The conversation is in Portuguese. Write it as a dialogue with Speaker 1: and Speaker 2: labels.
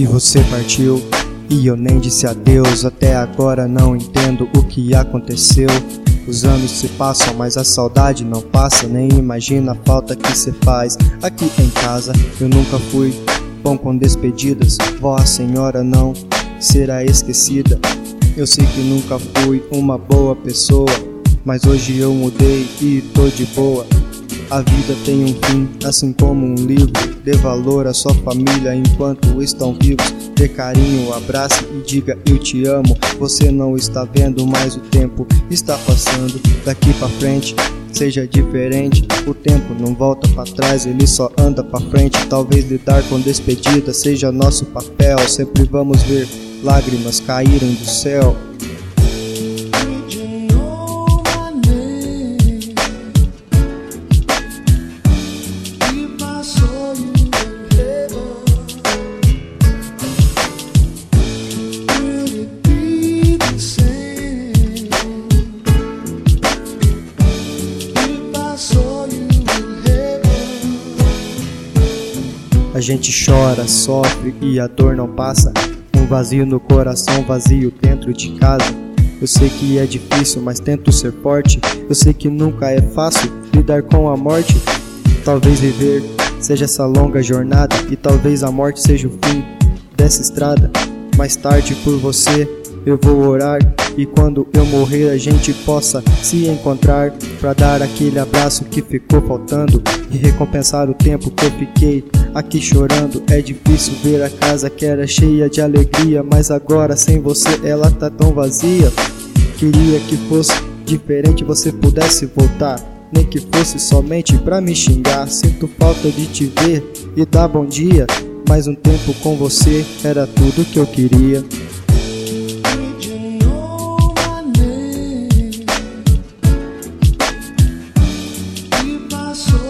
Speaker 1: você partiu e eu nem disse adeus. Até agora não entendo o que aconteceu. Os anos se passam, mas a saudade não passa. Nem imagina a falta que cê faz aqui em casa. Eu nunca fui bom com despedidas, Vossa Senhora não será esquecida. Eu sei que nunca fui uma boa pessoa, mas hoje eu mudei e tô de boa. A vida tem um fim, assim como um livro. Dê valor à sua família enquanto estão vivos. Dê carinho, abrace e diga eu te amo. Você não está vendo, mas o tempo está passando. Daqui pra frente seja diferente. O tempo não volta pra trás, ele só anda pra frente. Talvez lidar com despedida seja nosso papel. Sempre vamos ver lágrimas caírem do céu. A gente chora, sofre e a dor não passa. Um vazio no coração, vazio dentro de casa. Eu sei que é difícil, mas tento ser forte. Eu sei que nunca é fácil lidar com a morte. Talvez viver seja essa longa jornada, e talvez a morte seja o fim dessa estrada. Mais tarde por você eu vou orar, e quando eu morrer a gente possa se encontrar, pra dar aquele abraço que ficou faltando e recompensar o tempo que eu fiquei aqui chorando. É difícil ver a casa que era cheia de alegria, mas agora sem você ela tá tão vazia. Queria que fosse diferente, você pudesse voltar, nem que fosse somente pra me xingar. Sinto falta de te ver e dar bom dia, mais um tempo com você era tudo que eu queria.
Speaker 2: So